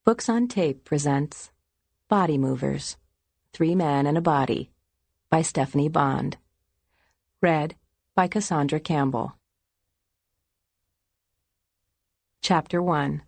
Books on Tape presents Body Movers, 3 Men and a Body, by Stephanie Bond. Read by Cassandra Campbell. Chapter 1.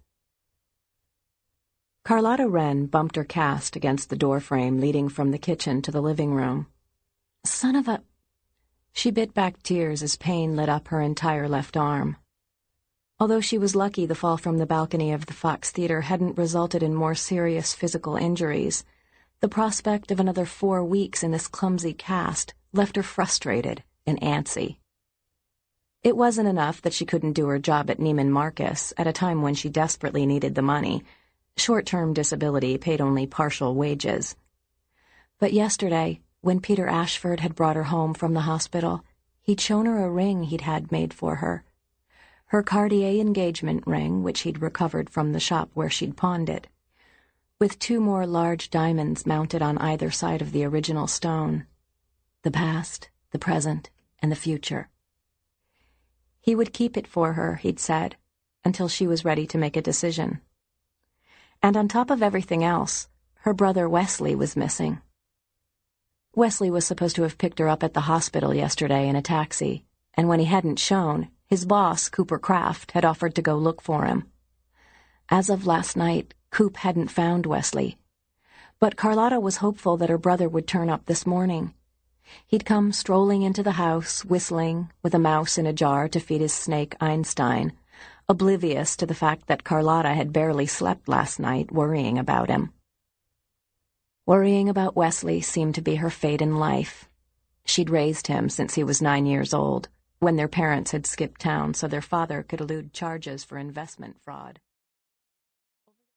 Carlotta Wren bumped her cast against the doorframe leading from the kitchen to the living room. Son of a... She bit back tears as pain lit up her entire left arm. Although she was lucky the fall from the balcony of the Fox Theater hadn't resulted in more serious physical injuries, the prospect of another 4 weeks in this clumsy cast left her frustrated and antsy. It wasn't enough that she couldn't do her job at Neiman Marcus at a time when she desperately needed the money. Short-term disability paid only partial wages. But yesterday, when Peter Ashford had brought her home from the hospital, he'd shown her a ring he'd had made for her. Her Cartier engagement ring, which he'd recovered from the shop where she'd pawned it, with 2 more large diamonds mounted on either side of the original stone. The past, the present, and the future. He would keep it for her, he'd said, until she was ready to make a decision. And on top of everything else, her brother Wesley was missing. Wesley was supposed to have picked her up at the hospital yesterday in a taxi, and when he hadn't shown, his boss, Cooper Kraft, had offered to go look for him. As of last night, Coop hadn't found Wesley, but Carlotta was hopeful that her brother would turn up this morning. He'd come strolling into the house, whistling, with a mouse in a jar to feed his snake Einstein, oblivious to the fact that Carlotta had barely slept last night, worrying about him. Worrying about Wesley seemed to be her fate in life. She'd raised him since he was 9 years old, when their parents had skipped town so their father could elude charges for investment fraud.